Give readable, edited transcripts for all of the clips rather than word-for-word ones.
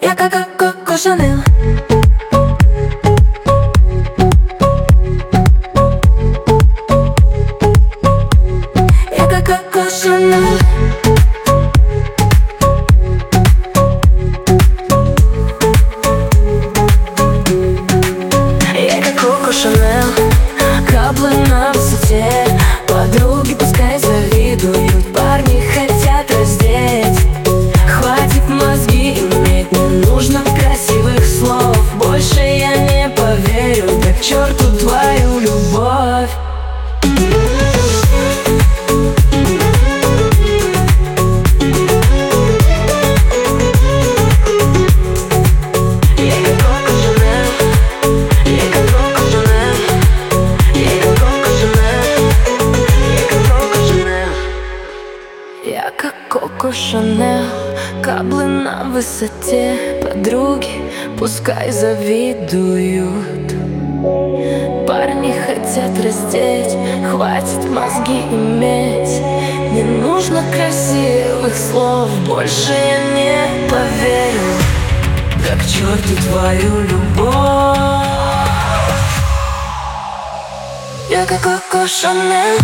Я как Коко Шанель. Я как Коко Шанель. Я как Коко Шанель. Каблы на высоте. Подруги пускай завидуют. Парни хотят раздеть. Хватит мозги иметь, не нужно красивых слов. Больше я не поверю, да к черту твою любовь. Я как Коко Шанель, каблы на высоте. Подруги пускай завидуют. Парни хотят раздеть, хватит мозги иметь. Не нужно красивых слов, больше я не поверю. Да к черту твою любовь. Я как Коко Шанель.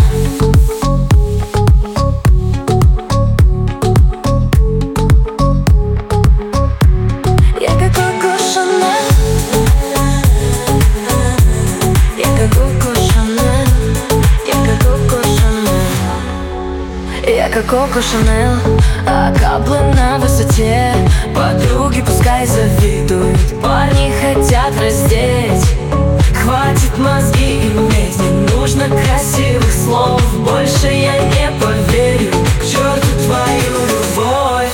Я как Коко Шанель, а каблы на высоте. Подруги пускай завидуют. Парни хотят раздеть. Хватит мозги иметь, не нужно красивых слов. Больше я не поверю, к черту твою любовь.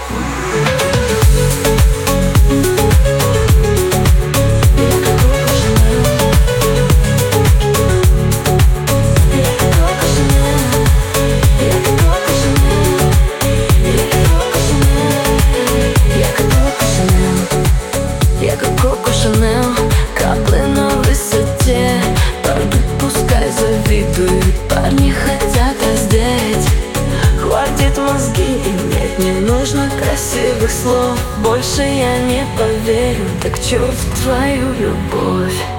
Я как Коко Шанель, каблы на высоте. Подруги пускай завидуют. Парни хотят раздеть. Хватит мозги иметь, не нужно красивых слов. Больше я не поверю, так к черту твою любовь.